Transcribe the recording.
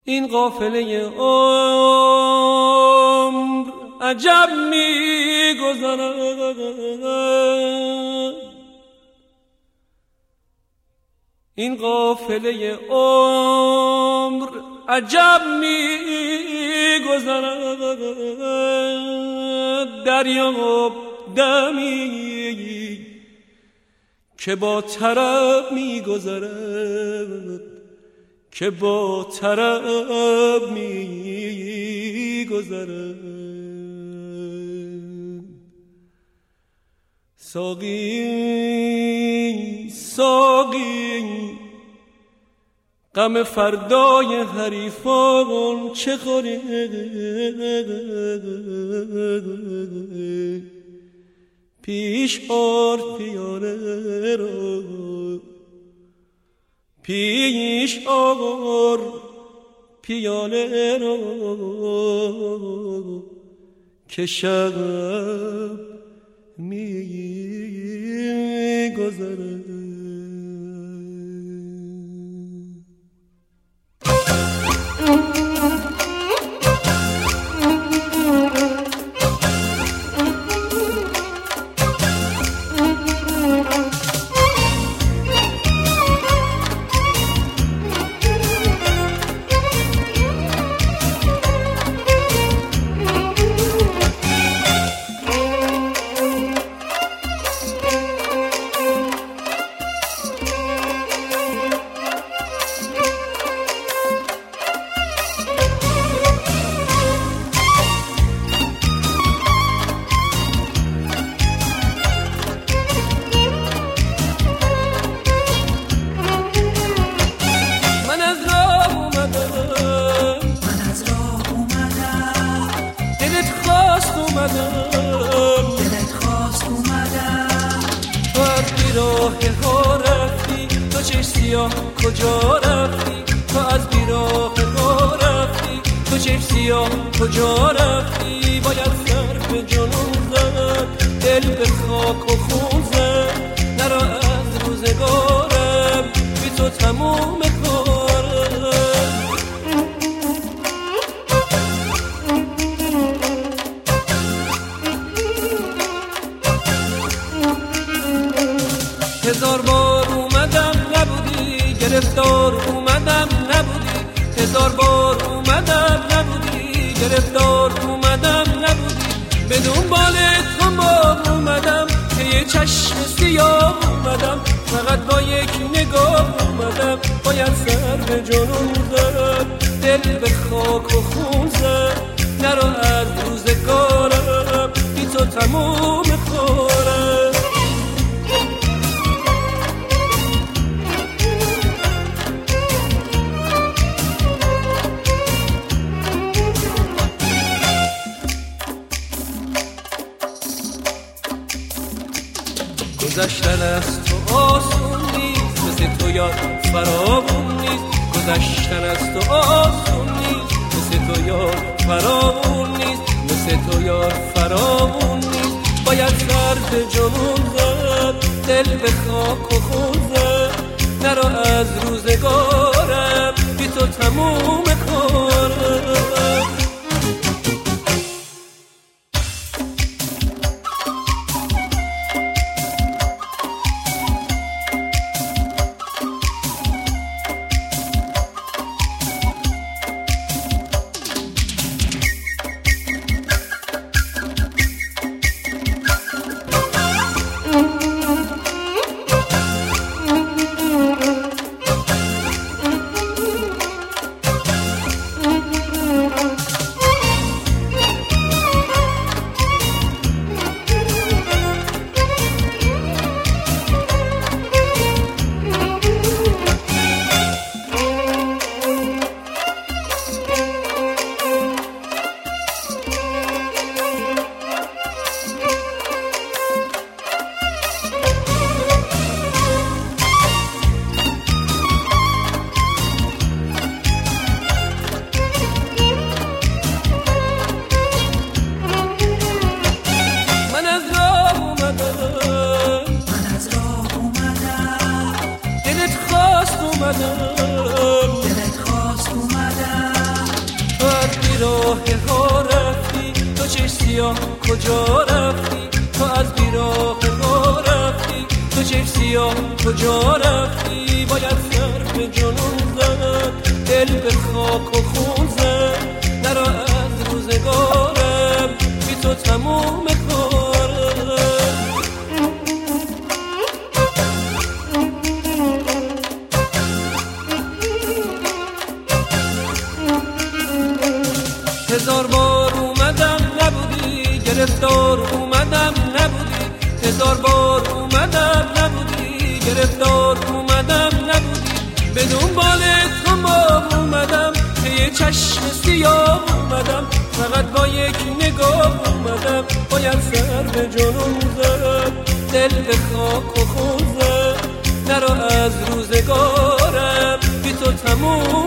این قافله عمر عجب می‌گذرد، این قافله عمر عجب می‌گذرد، دریاب دمی که با طرب می‌گذرد، که با طرب می‌گذرد. ساقی ساقی غم فردای حریفان چه خوری، پیش آر پیاله را، پیش آر پیاله را که شب می‌گذرد. دلت خواست اومدم، تو از بیراه ها رفتی، تو چشم سیاه کجا رفتی، تو از بیراه ها رفتی، تو چشم سیاه کجا رفتی. باید سر به جنون زد، دل به خاک و خون زد، نرا از روزگارم بی تو تموم کارم. هزار بار اومدم نبودی، گرفتار اومدم نبودی، هزار بار اومدم نبودی، گرفتار اومدم نبودی. به دنبال تو ما اومدم که یه چشم سیاه اومدم، فقط با یک نگاه اومدم. باید سر به جنون زد، دل به خاک و خون زد، نرو از روزگارم بی تو تموم کارم. گذشتن از تو آسون نیست، مثل تو یار فراوون نیست. گذشتن از تو آسون نیست، مثل تو یار فراوون نیست، مثل تو یار فراوون نیست. باید سر به جنون زد، دل به خاک و خون زد، نرو از روزگارم بی تو تموم کارم. راه ها رفتی، تو چشم سیاه کجا رفتی، تو از بیراه ها رفتی، تو چشم سیاه کجا رفتی. باید سر به جنون زد، دل به خاک و خون زد، نرا از روزگارم بی تو تموم کارم. هزار بار اومدم نبودی، گرفتار اومدم نبودی، هزار بار اومدم نبودی، گرفتار اومدم نبودی. به دنبال تو ما اومدم، پی چشم سیاه اومدم، فقط با یک نگاه اومدم. باید سر به جنون زد، دل به خاک و خون زد، نرا از روزگارم بی تو تموم